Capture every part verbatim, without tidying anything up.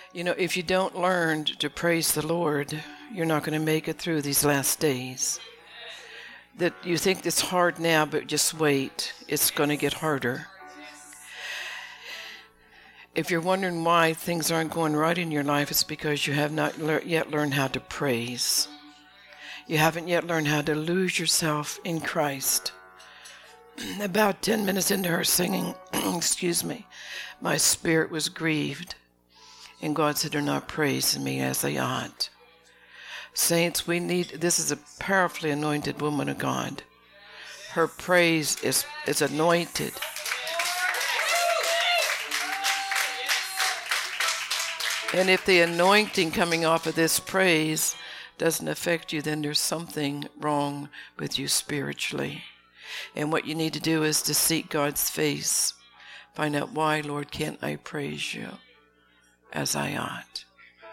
You know, if you don't learn to praise the Lord, you're not going to make it through these last days. That you think it's hard now, but just wait. It's going to get harder. If you're wondering why things aren't going right in your life, it's because you have not le- yet learned how to praise. You haven't yet learned how to lose yourself in Christ. About ten minutes into her singing, excuse me, my spirit was grieved. And God said, they're not praising me as they ought. Saints, we need, this is a powerfully anointed woman of God. Her praise is, is anointed. And if the anointing coming off of this praise doesn't affect you, then there's something wrong with you spiritually. And what you need to do is to seek God's face. Find out, why, Lord, can't I praise you as I ought?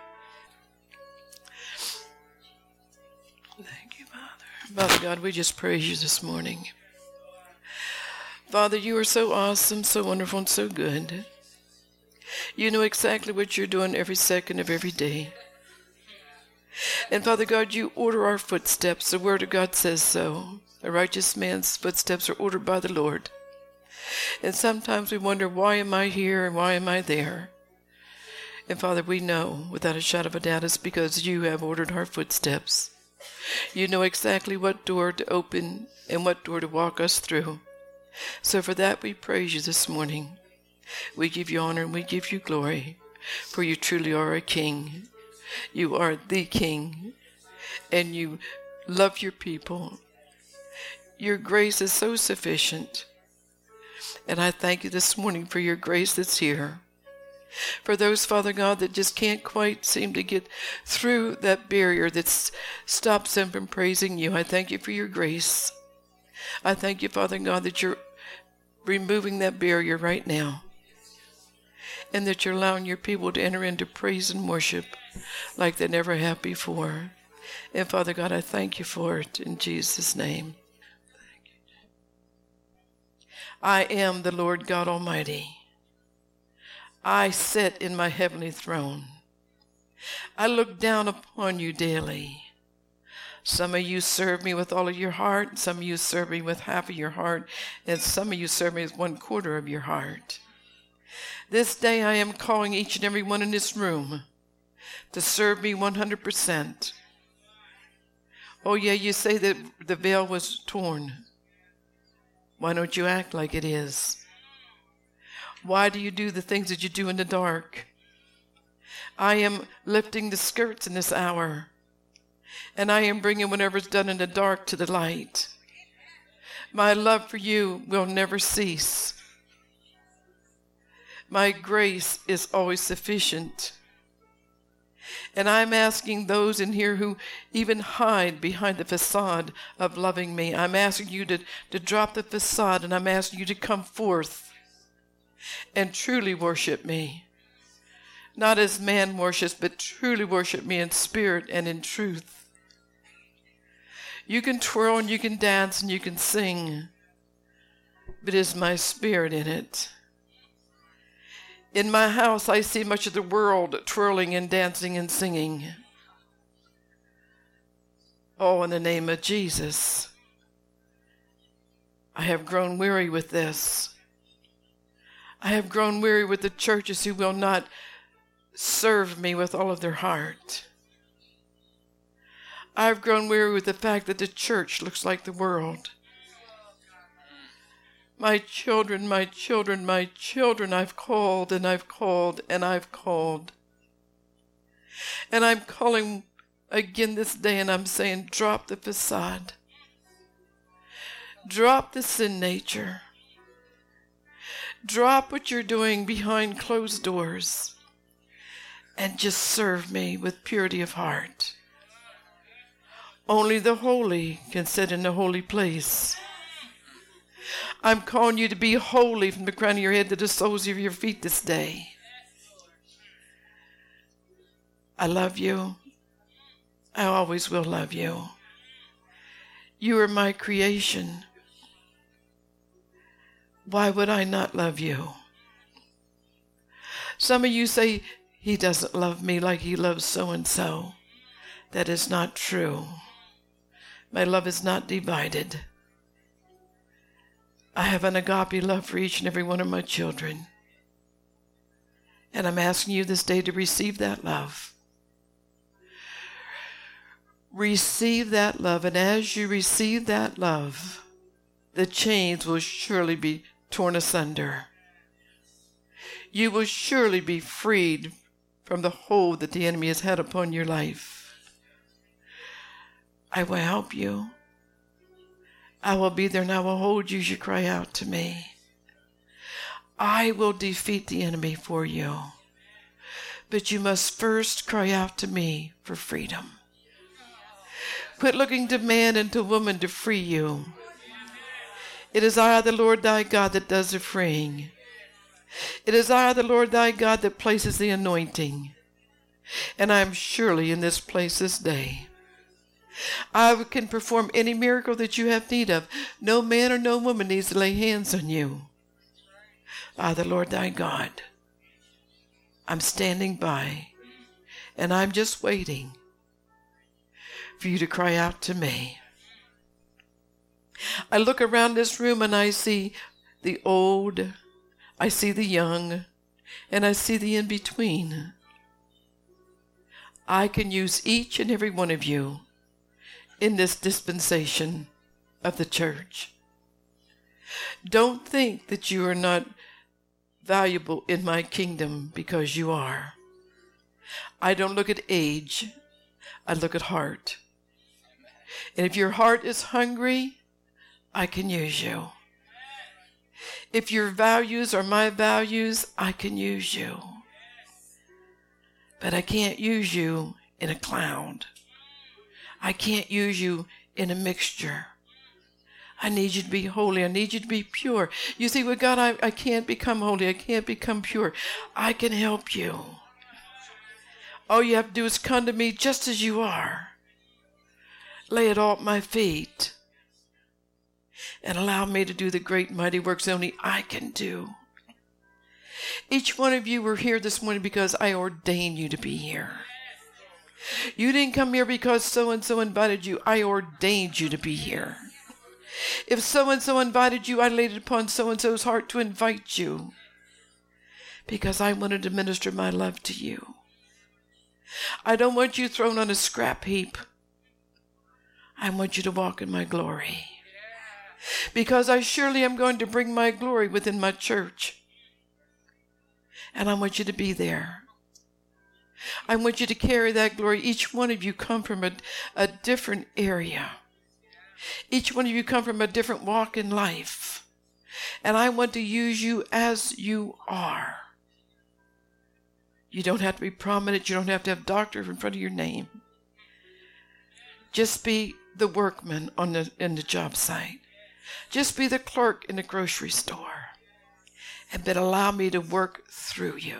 Thank you, Father. Father God, we just praise you this morning. Father, you are so awesome, so wonderful, and so good. You know exactly what you're doing every second of every day. And Father God, you order our footsteps. The Word of God says so. A righteous man's footsteps are ordered by the Lord. And sometimes we wonder, why am I here and why am I there? And Father, we know without a shadow of a doubt it's because you have ordered our footsteps. You know exactly what door to open and what door to walk us through. So for that we praise you this morning. We give you honor and we give you glory, for you truly are a king. You are the king, and you love your people. Your grace is so sufficient. And I thank you this morning for your grace that's here. For those, Father God, that just can't quite seem to get through that barrier that stops them from praising you, I thank you for your grace. I thank you, Father God, that you're removing that barrier right now. And that you're allowing your people to enter into praise and worship like they never have before. And Father God, I thank you for it in Jesus' name. I am the Lord God Almighty. I sit in my heavenly throne. I look down upon you daily. Some of you serve me with all of your heart. Some of you serve me with half of your heart. And some of you serve me with one quarter of your heart. This day I am calling each and every one in this room to serve me one hundred percent. Oh yeah, you say that the veil was torn. Why don't you act like it is? Why do you do the things that you do in the dark? I am lifting the skirts in this hour, and I am bringing whatever's done in the dark to the light. My love for you will never cease. My grace is always sufficient. And I'm asking those in here who even hide behind the facade of loving me, I'm asking you to, to drop the facade, and I'm asking you to come forth and truly worship me. Not as man worships, but truly worship me in spirit and in truth. You can twirl and you can dance and you can sing, but is my spirit in it? In my house, I see much of the world twirling and dancing and singing. Oh, in the name of Jesus, I have grown weary with this. I have grown weary with the churches who will not serve me with all of their heart. I've grown weary with the fact that the church looks like the world. My children, my children, my children, I've called and I've called and I've called. And I'm calling again this day, and I'm saying, drop the facade. Drop the sin nature. Drop what you're doing behind closed doors and just serve me with purity of heart. Only the holy can sit in the holy place. I'm calling you to be holy from the crown of your head to the soles of your feet this day. I love you. I always will love you. You are my creation. Why would I not love you? Some of you say, he doesn't love me like he loves so-and-so. That is not true. My love is not divided. I have an agape love for each and every one of my children. And I'm asking you this day to receive that love. Receive that love. And as you receive that love, the chains will surely be torn asunder. You will surely be freed from the hold that the enemy has had upon your life. I will help you. I will be there and I will hold you as you cry out to me. I will defeat the enemy for you. But you must first cry out to me for freedom. Quit looking to man and to woman to free you. It is I, the Lord thy God, that does the freeing. It is I, the Lord thy God, that places the anointing. And I am surely in this place this day. I can perform any miracle that you have need of. No man or no woman needs to lay hands on you. I, the Lord thy God, I'm standing by, and I'm just waiting for you to cry out to me. I look around this room and I see the old, I see the young, and I see the in-between. I can use each and every one of you in this dispensation of the church. Don't think that you are not valuable in my kingdom, because you are. I don't look at age. I look at heart. And if your heart is hungry, I can use you. If your values are my values, I can use you. But I can't use you in a cloud. I can't use you in a mixture. I need you to be holy. I need you to be pure. You see, with God, I, I can't become holy. I can't become pure. I can help you. All you have to do is come to me just as you are. Lay it all at my feet. And allow me to do the great mighty works only I can do. Each one of you were here this morning because I ordained you to be here. You didn't come here because so-and-so invited you. I ordained you to be here. If so-and-so invited you, I laid it upon so-and-so's heart to invite you, because I wanted to minister my love to you. I don't want you thrown on a scrap heap. I want you to walk in my glory, because I surely am going to bring my glory within my church. And I want you to be there. I want you to carry that glory. Each one of you come from a, a different area. Each one of you come from a different walk in life. And I want to use you as you are. You don't have to be prominent. You don't have to have doctor in front of your name. Just be the workman on the, in the job site. Just be the clerk in the grocery store. And then allow me to work through you.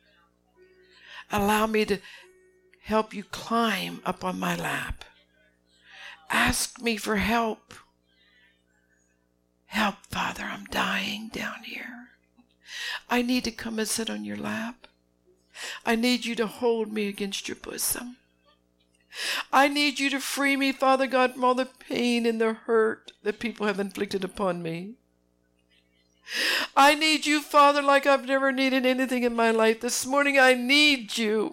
Allow me to help you climb up on my lap. Ask me for help. Help, Father, I'm dying down here. I need to come and sit on your lap. I need you to hold me against your bosom. I need you to free me, Father God, from all the pain and the hurt that people have inflicted upon me. I need you, Father, like I've never needed anything in my life. This morning I need you.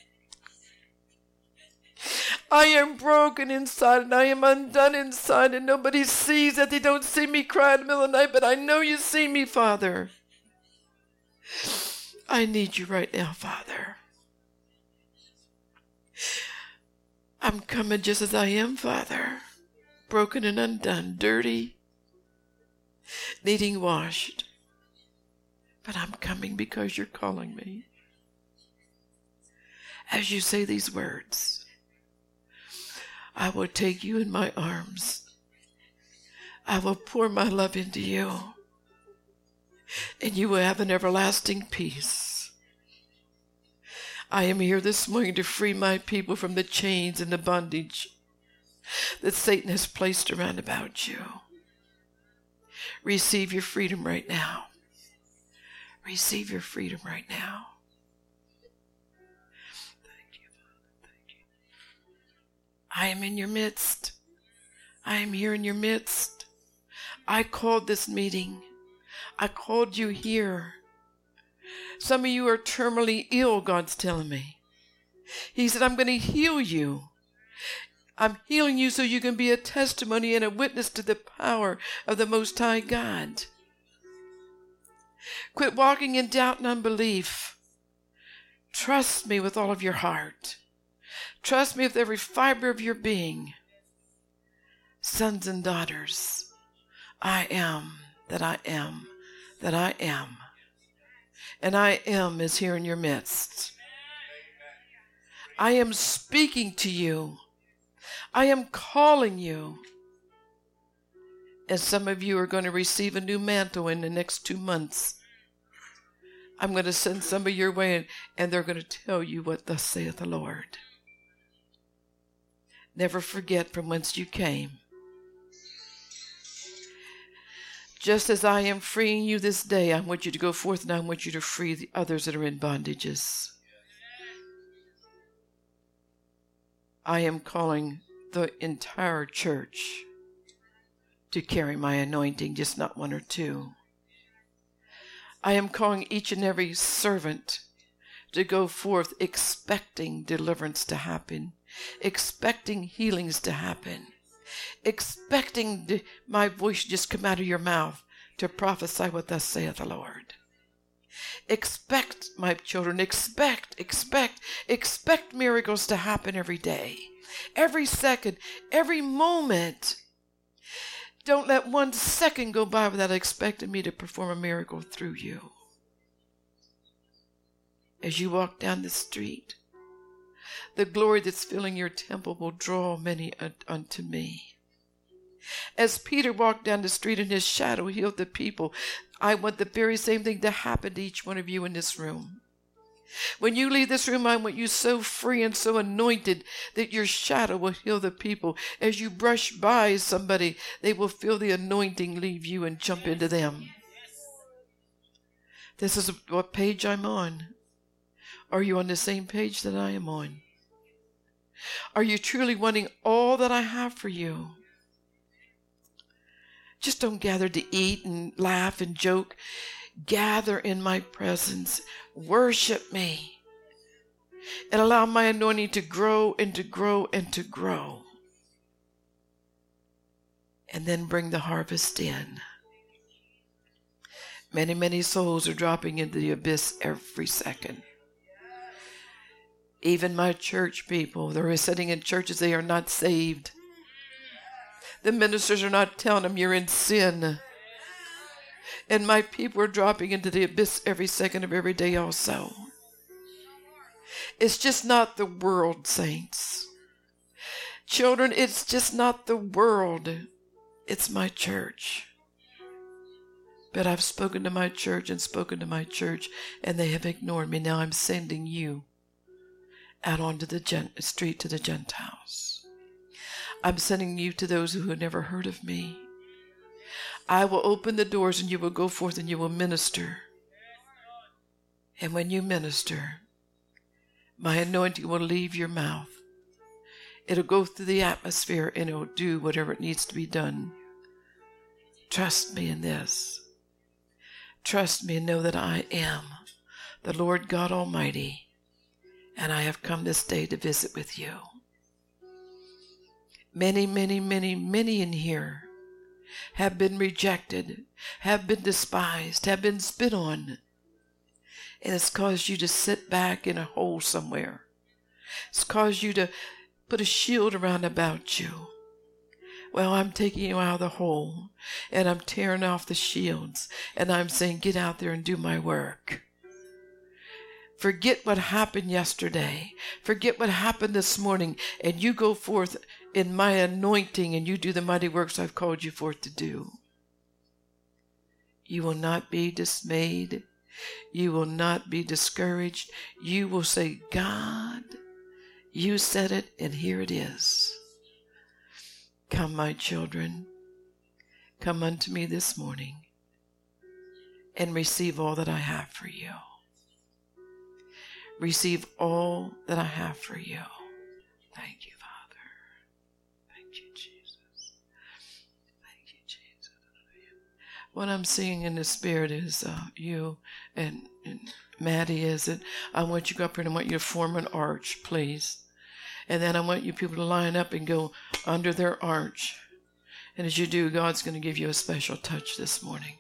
I am broken inside and I am undone inside, and nobody sees that. They don't see me cry in the middle of the night, but I know you see me, Father. I need you right now, Father. I'm coming just as I am, Father. Broken and undone, dirty, needing washed. But I'm coming because you're calling me. As you say these words, I will take you in my arms. I will pour my love into you. And you will have an everlasting peace. I am here this morning to free my people from the chains and the bondage that Satan has placed around about you. Receive your freedom right now. Receive your freedom right now. I am in your midst. I am here in your midst. I called this meeting. I called you here. Some of you are terminally ill, God's telling me. He said, I'm going to heal you. I'm healing you so you can be a testimony and a witness to the power of the Most High God. Quit walking in doubt and unbelief. Trust me with all of your heart. Trust me with every fiber of your being. Sons and daughters, I am that I am, that I am. And I am is here in your midst. I am speaking to you. I am calling you. And some of you are going to receive a new mantle in the next two months. I'm going to send somebody your way, and, and they're going to tell you what thus saith the Lord. Never forget from whence you came. Just as I am freeing you this day, I want you to go forth, and I want you to free the others that are in bondages. I am calling the entire church to carry my anointing, just not one or two. I am calling each and every servant to go forth expecting deliverance to happen, expecting healings to happen, expecting the, my voice to just come out of your mouth to prophesy what thus saith the Lord. Expect, my children, expect, expect, expect miracles to happen every day, every second, every moment. Don't let one second go by without expecting me to perform a miracle through you. As you walk down the street, the glory that's filling your temple will draw many unto me. As Peter walked down the street and his shadow healed the people, I want the very same thing to happen to each one of you in this room. When you leave this room, I want you so free and so anointed that your shadow will heal the people. As you brush by somebody, they will feel the anointing leave you and jump into them. This is what page I'm on. Are you on the same page that I am on? Are you truly wanting all that I have for you? Just don't gather to eat and laugh and joke. Gather in my presence. Worship me. And allow my anointing to grow and to grow and to grow. And then bring the harvest in. Many, many souls are dropping into the abyss every second. Even my church people, they're sitting in churches, they are not saved. The ministers are not telling them you're in sin. And my people are dropping into the abyss every second of every day also. It's just not the world, saints. Children, it's just not the world. It's my church. But I've spoken to my church and spoken to my church, and they have ignored me. Now I'm sending you out onto the gen- street to the Gentiles. I'm sending you to those who have never heard of me. I will open the doors and you will go forth and you will minister. And when you minister, my anointing will leave your mouth. It'll go through the atmosphere and it'll do whatever it needs to be done. Trust me in this. Trust me and know that I am the Lord God Almighty, and I have come this day to visit with you. Many, many, many, many in here have been rejected, have been despised, have been spit on. And it's caused you to sit back in a hole somewhere. It's caused you to put a shield around about you. Well, I'm taking you out of the hole, and I'm tearing off the shields, and I'm saying, get out there and do my work. Forget what happened yesterday. Forget what happened this morning, and you go forth in my anointing, and you do the mighty works I've called you forth to do. You will not be dismayed. You will not be discouraged. You will say, God, you said it, and here it is. Come, my children, come unto me this morning and receive all that I have for you. Receive all that I have for you. Thank you, Father. What I'm seeing in the spirit is uh, you and, and Maddie, is it? I want you to go up here and I want you to form an arch, please. And then I want you people to line up and go under their arch. And as you do, God's going to give you a special touch this morning.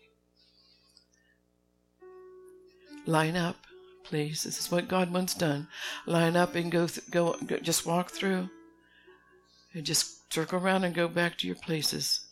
Line up, please. This is what God wants done. Line up and go, th- go, go, just walk through. And just circle around and go back to your places.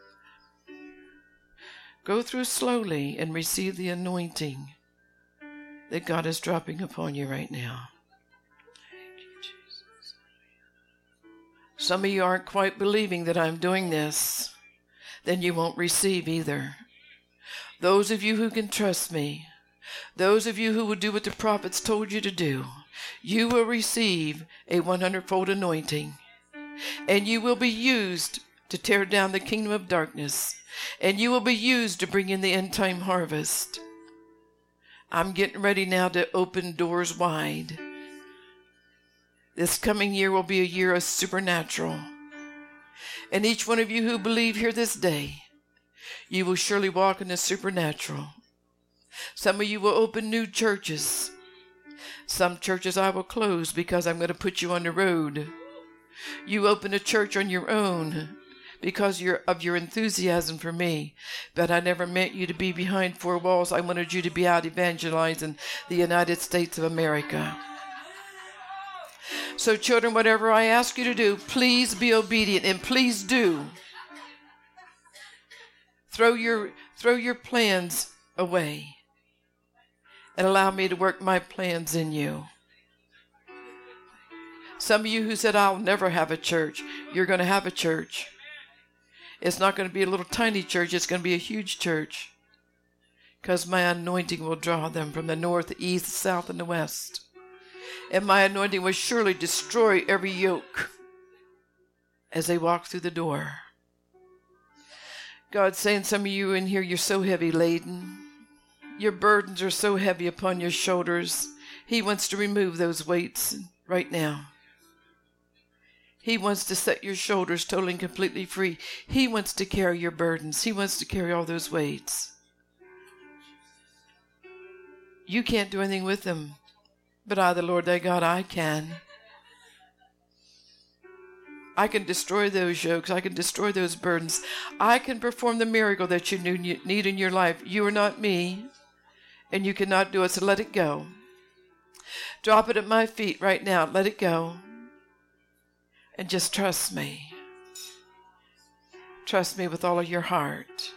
Go through slowly and receive the anointing that God is dropping upon you right now. Thank you, Jesus. Some of you aren't quite believing that I'm doing this. Then you won't receive either. Those of you who can trust me, those of you who will do what the prophets told you to do, you will receive a one hundred-fold anointing. And you will be used to tear down the kingdom of darkness. And you will be used to bring in the end-time harvest. I'm getting ready now to open doors wide. This coming year will be a year of supernatural. And each one of you who believe here this day, you will surely walk in the supernatural. Some of you will open new churches. Some churches I will close because I'm going to put you on the road. You open a church on your own because you're, of your enthusiasm for me. But I never meant you to be behind four walls. I wanted you to be out evangelizing the United States of America. So children, whatever I ask you to do, please be obedient and please do. Throw your, throw your plans away and allow me to work my plans in you. Some of you who said, I'll never have a church, you're going to have a church. It's not going to be a little tiny church. It's going to be a huge church. Because my anointing will draw them from the north, the east, the south, and the west. And my anointing will surely destroy every yoke as they walk through the door. God's saying, some of you in here, you're so heavy laden. Your burdens are so heavy upon your shoulders. He wants to remove those weights right now. He wants to set your shoulders totally and completely free. He wants to carry your burdens. He wants to carry all those weights. You can't do anything with them, but I, the Lord thy God, I can. I can destroy those yokes. I can destroy those burdens. I can perform the miracle that you need in your life. You are not me, and you cannot do it, so let it go. Drop it at my feet right now. Let it go. And just trust me. Trust me with all of your heart.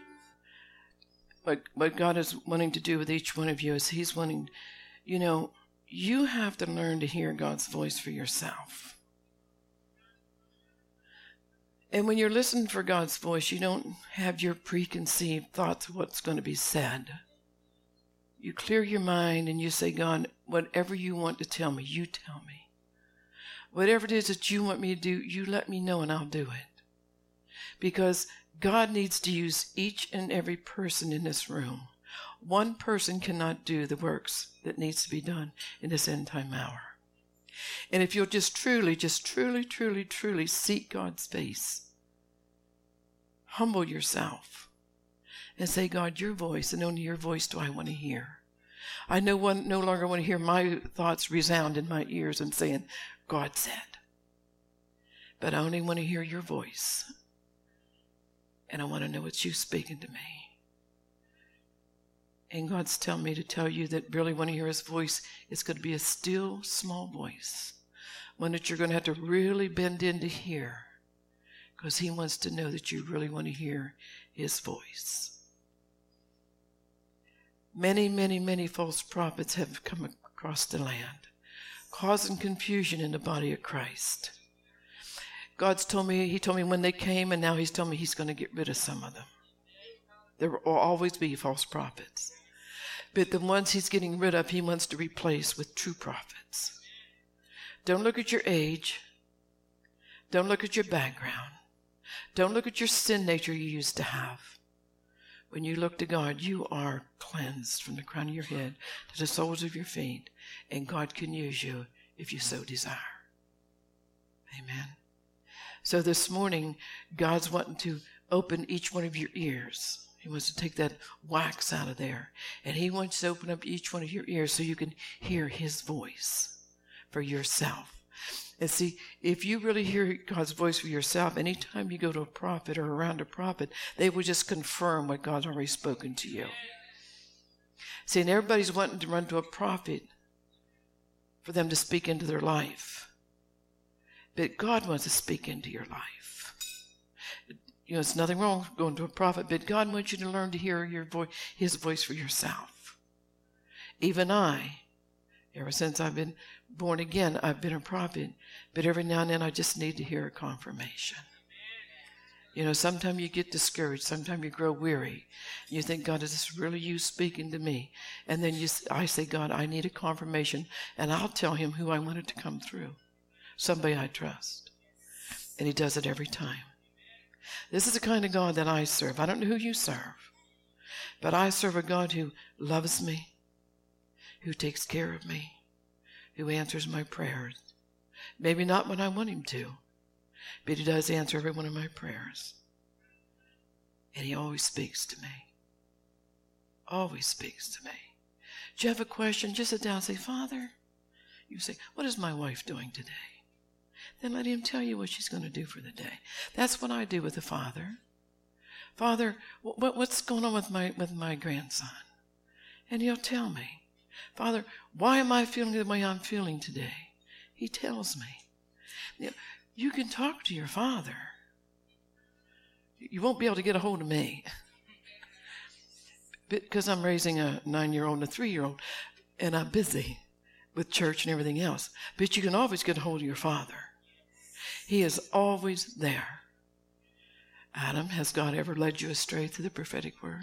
What, what God is wanting to do with each one of you is he's wanting, you know, you have to learn to hear God's voice for yourself. And when you're listening for God's voice, you don't have your preconceived thoughts of what's going to be said. You clear your mind and you say, God, whatever you want to tell me, you tell me. Whatever it is that you want me to do, you let me know and I'll do it. Because God needs to use each and every person in this room. One person cannot do the works that needs to be done in this end time hour. And if you'll just truly, just truly, truly, truly seek God's face, humble yourself and say, God, your voice, and only your voice do I want to hear. I no, one, no longer want to hear my thoughts resound in my ears and saying, God said. But I only want to hear your voice. And I want to know it's you speaking to me. And God's telling me to tell you that really want to hear his voice. It's going to be a still, small voice. One that you're going to have to really bend in to hear. Because he wants to know that you really want to hear his voice. Many, many, many false prophets have come across the land, causing confusion in the body of Christ. God's told me, he told me when they came, and now he's told me he's going to get rid of some of them. There will always be false prophets. But the ones he's getting rid of, he wants to replace with true prophets. Don't look at your age. Don't look at your background. Don't look at your sin nature you used to have. When you look to God, you are cleansed from the crown of your head to the soles of your feet, and God can use you if you so desire. Amen. So this morning, God's wanting to open each one of your ears. He wants to take that wax out of there. And he wants to open up each one of your ears so you can hear his voice for yourself. And see, if you really hear God's voice for yourself, anytime you go to a prophet or around a prophet, they will just confirm what God's already spoken to you. See, and everybody's wanting to run to a prophet for them to speak into their life. But God wants to speak into your life. You know, it's nothing wrong going to a prophet, but God wants you to learn to hear your voice, his voice for yourself. Even I, ever since I've been born again, I've been a prophet, but every now and then I just need to hear a confirmation. You know, sometimes you get discouraged, sometimes you grow weary. You think, God, is this really you speaking to me? And then you, I say, God, I need a confirmation, and I'll tell him who I want it to come through, somebody I trust. And he does it every time. This is the kind of God that I serve. I don't know who you serve, but I serve a God who loves me, who takes care of me, who answers my prayers. Maybe not when I want him to, but he does answer every one of my prayers. And he always speaks to me. Always speaks to me. Do you have a question? Just sit down and say, Father. You say, what is my wife doing today? Then let him tell you what she's going to do for the day. That's what I do with the Father. Father, what, what's going on with my, with my grandson? And he'll tell me. Father, why am I feeling the way I'm feeling today? He tells me. You know, you can talk to your Father. You won't be able to get a hold of me. Because I'm raising a nine-year-old and a three-year-old, and I'm busy with church and everything else. But you can always get a hold of your Father. He is always there. Adam, has God ever led you astray through the prophetic word?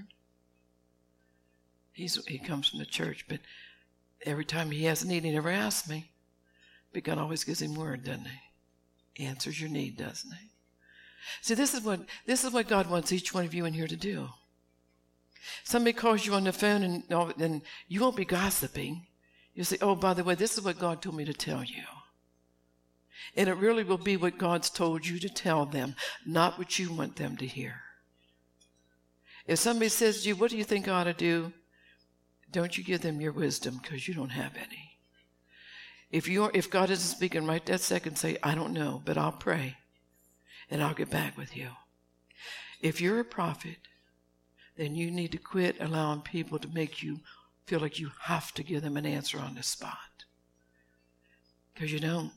He's, he comes from the church, but every time he has a need, he never asks me. But God always gives him word, doesn't he? He answers your need, doesn't he? See, this is what this is what God wants each one of you in here to do. Somebody calls you on the phone, and, and you won't be gossiping. You'll say, oh, by the way, this is what God told me to tell you. And it really will be what God's told you to tell them, not what you want them to hear. If somebody says to you, what do you think I ought to do? Don't you give them your wisdom, because you don't have any. If you're, if God isn't speaking right that second, say, I don't know, but I'll pray, and I'll get back with you. If you're a prophet, then you need to quit allowing people to make you feel like you have to give them an answer on the spot. Because you don't.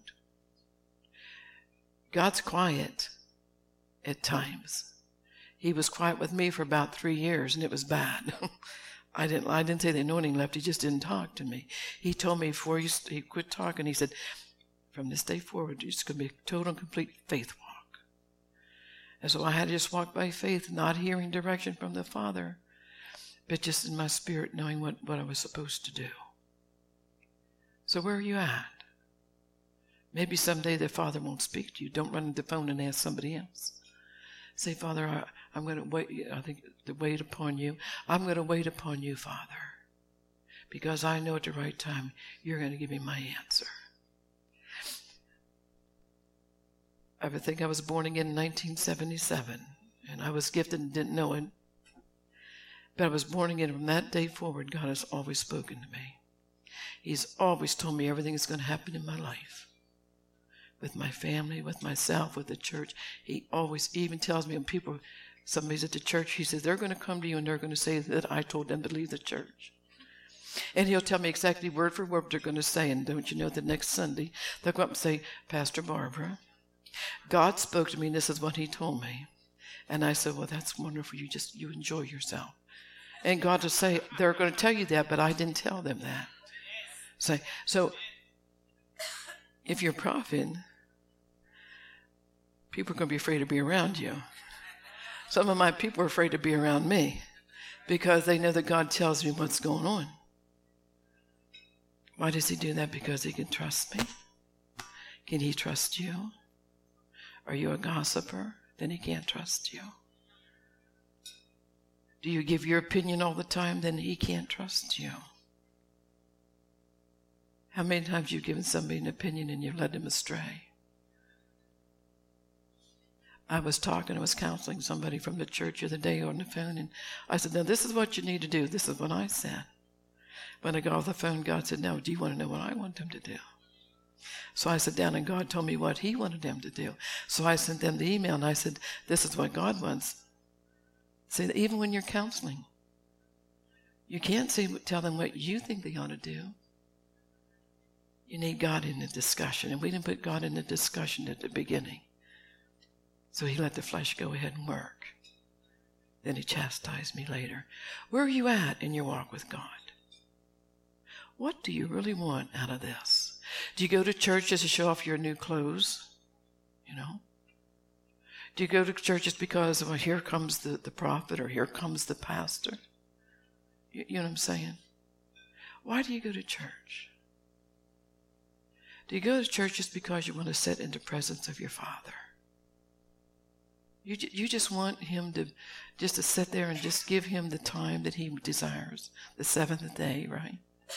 God's quiet at times. He was quiet with me for about three years, and it was bad. I didn't I didn't say the anointing left. He just didn't talk to me. He told me before he, he quit talking, he said, from this day forward, it's going to be a total and complete faith walk. And so I had to just walk by faith, not hearing direction from the Father, but just in my spirit knowing what, what I was supposed to do. So where are you at? Maybe someday the Father won't speak to you. Don't run to the phone and ask somebody else. Say, Father, I, I'm going to wait. I think to wait upon you. I'm going to wait upon you, Father, because I know at the right time you're going to give me my answer. I would think I was born again in nineteen seventy-seven, and I was gifted and didn't know it. But I was born again. From that day forward, God has always spoken to me. He's always told me everything that's going to happen in my life. With my family, with myself, with the church. He always even tells me when people, somebody's at the church, he says, they're going to come to you and they're going to say that I told them to leave the church. And he'll tell me exactly word for word what they're going to say. And don't you know, the next Sunday, they'll go up and say, Pastor Barbara, God spoke to me and this is what he told me. And I said, well, that's wonderful. You just, you enjoy yourself. And God will say, they're going to tell you that, but I didn't tell them that. Say, so if you're a prophet, people are going to be afraid to be around you. Some of my people are afraid to be around me because they know that God tells me what's going on. Why does he do that? Because he can trust me. Can he trust you? Are you a gossiper? Then he can't trust you. Do you give your opinion all the time? Then he can't trust you. How many times have you given somebody an opinion and you've led them astray? I was talking, I was counseling somebody from the church the other day on the phone, and I said, now this is what you need to do. This is what I said. When I got off the phone, God said, now do you want to know what I want them to do? So I sat down, and God told me what he wanted them to do. So I sent them the email, and I said, this is what God wants. See, that even when you're counseling, you can't say, tell them what you think they ought to do. You need God in the discussion, and we didn't put God in the discussion at the beginning. So he let the flesh go ahead and work. Then he chastised me later. Where are you at in your walk with God? What do you really want out of this? Do you go to church just to show off your new clothes? You know? Do you go to church just because, well, here comes the, the prophet or here comes the pastor? You, you know what I'm saying? Why do you go to church? Do you go to church just because you want to sit in the presence of your Father? You, you just want him to just to sit there and just give him the time that he desires, the seventh day, right?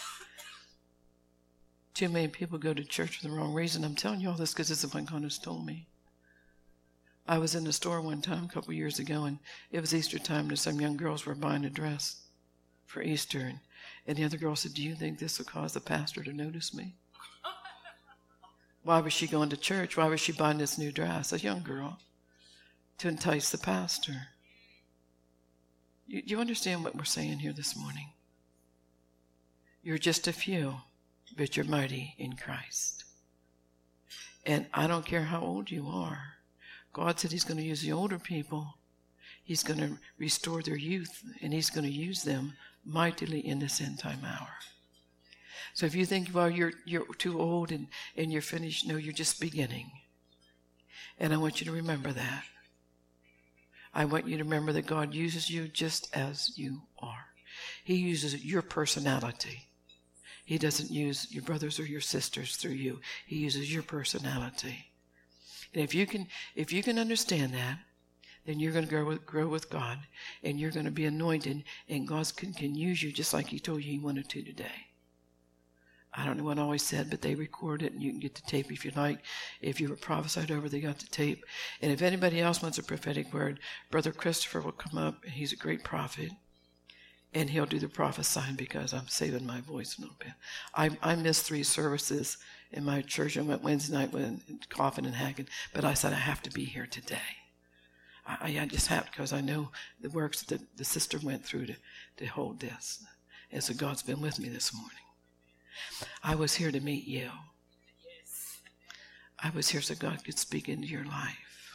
Too many people go to church for the wrong reason. I'm telling you all this because this is what God has told me. I was in the store one time a couple of years ago, and it was Easter time, and some young girls were buying a dress for Easter, and, and the other girl said, do you think this will cause the pastor to notice me? Why was she going to church? Why was she buying this new dress? A young girl. To entice the pastor. You, you understand what we're saying here this morning? You're just a few, but you're mighty in Christ. And I don't care how old you are. God said he's going to use the older people. He's going to restore their youth, and he's going to use them mightily in this end time hour. So if you think, well, you're, you're too old and, and you're finished, no, you're just beginning. And I want you to remember that. I want you to remember that God uses you just as you are. He uses your personality. He doesn't use your brothers or your sisters through you. He uses your personality. And if you can, if you can understand that, then you're going to grow with, grow with God, and you're going to be anointed, and God can, can use you just like he told you he wanted to today. I don't know what I always said, but they record it, and you can get the tape if you like. If you were prophesied over, they got the tape. And if anybody else wants a prophetic word, Brother Christopher will come up, and he's a great prophet, and he'll do the prophesying because I'm saving my voice a little bit. I, I missed three services in my church. I went Wednesday night with coughing and hacking, but I said I have to be here today. I, I just have, because I know the works that the sister went through to, to hold this. And so God's been with me this morning. I was here to meet you. I was here so God could speak into your life.